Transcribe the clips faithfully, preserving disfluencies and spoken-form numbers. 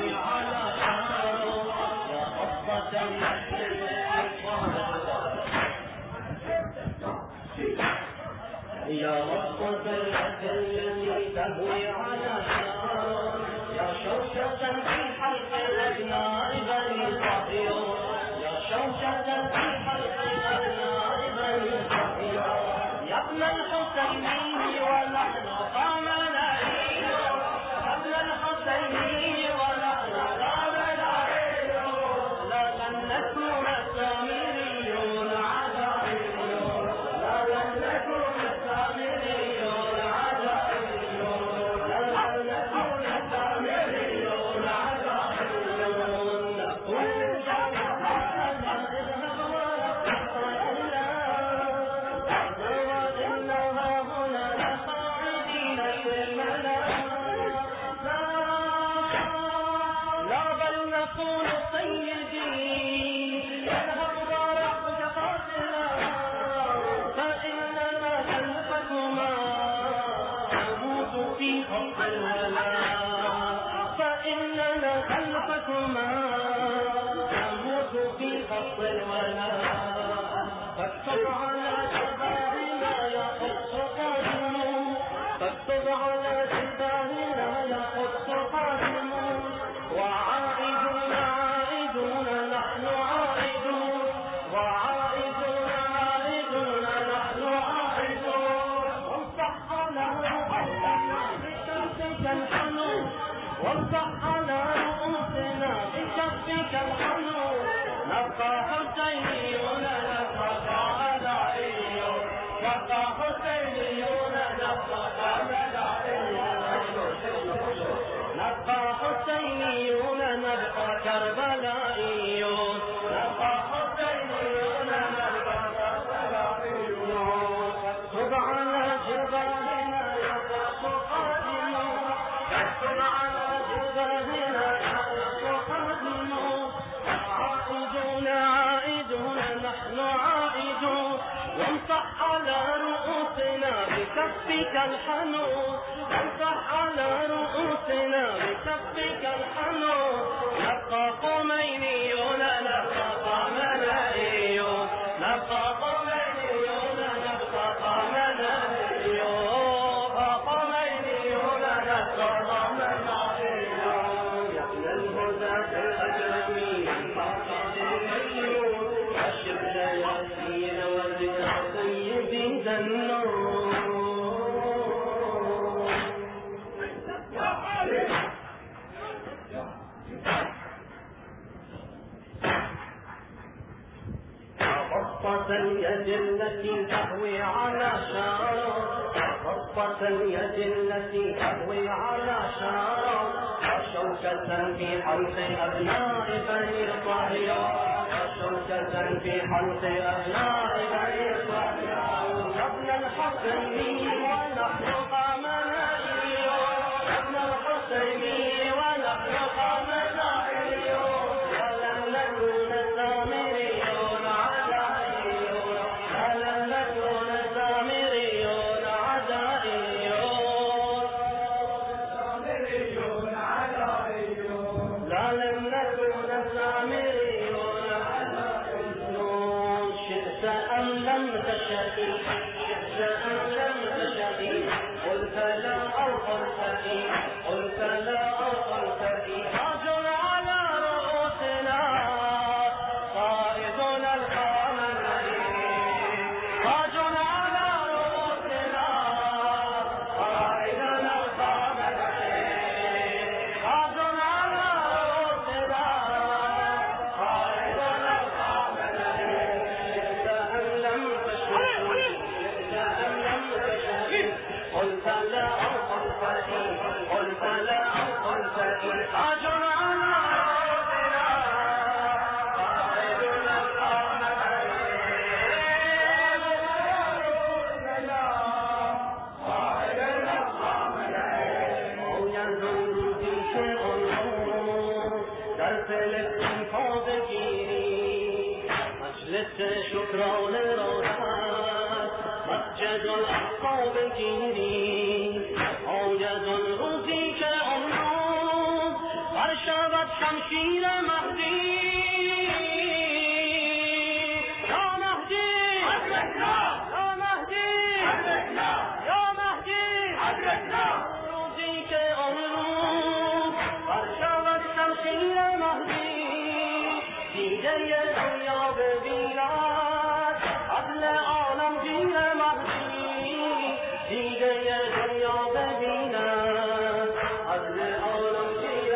تهوي على شارو يا قصة يا قصة التي تهوي على شارو يا شوشة في حلق الأبناء بني صهيون يا شوشة في حلق الأبناء بني صهيون يا ابن الحسيني ونحن قامنا يا ابن الحسيني ونحن قامنا لا لن نكون سامريون عدائيون لا لن نكون سامريون عدائيون لا لن نكون سامريون عدائيون نقول نقول سيدي اذهب ورحمك قاتلا فإننا خلفكما نموت في حق الولاء فإننا خلفكما نموت في حق الولاء فاكتب على جبارنا يا قدس قادم فاكتب على جبارنا يا قدس قادم وعائدون عائدون نحن عائدون وعائدون عائدون نحن عائدون وامسح على رؤوسنا بكفك الحنون وامسح على رؤوسنا بكفك الحنون نبقى حسينيون نبقى عدائيون نبقى حسينيون نبقى عدائيون نبقى حسينيون نبقى كربلائيون نبقى حسينيون نبقى كربلائيون اكتب على جبالنا يقص قادمون اكتب على جبالنا يقص قادمون عائدون عائدون نحن عائدون وامسح على رؤوسنا بكفك الحنون وامسح على رؤوسنا بكفك الحنون نبقى قمينيون نبقى قمنائيون نبقى قمينيون نبقى قمنائيون قمينيون نبقى قمنائيون يا ابن الهدى الأجرمين فقد الميون أشر ياسين وزير سيدي ذنون قصة اليد التي تهوي على شارع قصة اليد التي تهوي على شارع وشوكة في حلق أبناء بني صهيون وشوكة في حلق أبناء بني صهيون يا ابن الحسين ونحن قامنائيون يا ابن الحسين ونحن قامنائيون ولم نكن سامريون عدائيون ولم نكن سامريون عدائيون سامريون عدائيون لا لم نكن سامريون عدائيون شئت أم لم تشأ شئت أم لم تشأ قلت لا أو قلت إي قلت لا أو قلت إي رجل على رؤوسنا قائدنا القامنين رجل على رؤوسنا قائدنا القامنين رجل على رؤوسنا قائدنا القامنين شئت أم لم تشأ شئت أم لم تشأ قلت لا أو قلت إي قلت لا أو قلت إي رجل على رؤوسنا قائدنا القامنين قائدنا القامنين أو يزول في شيء النور ترسل التنفاض جيري مجلس شكرا للروحات مسجد الأقصى بجيري أوجد الروسي كالأمراض أرشب شاغت شمشیر مهدی یا مهدی یا مهدی یا مهدی روزی که آن روز شاغت شمشیر مهدی دیده دنیا ببیند عدل عالمگیر مهدی دیده دنیا ببیند عدل عالمگیر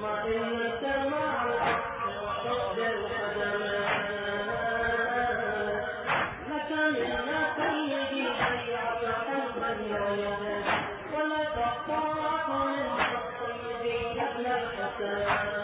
وإنك مع الحق وحب الخدمات لك منا سيدي بيعك قلبا ويدا ولا تقطعك من الطيبين ابن الحسن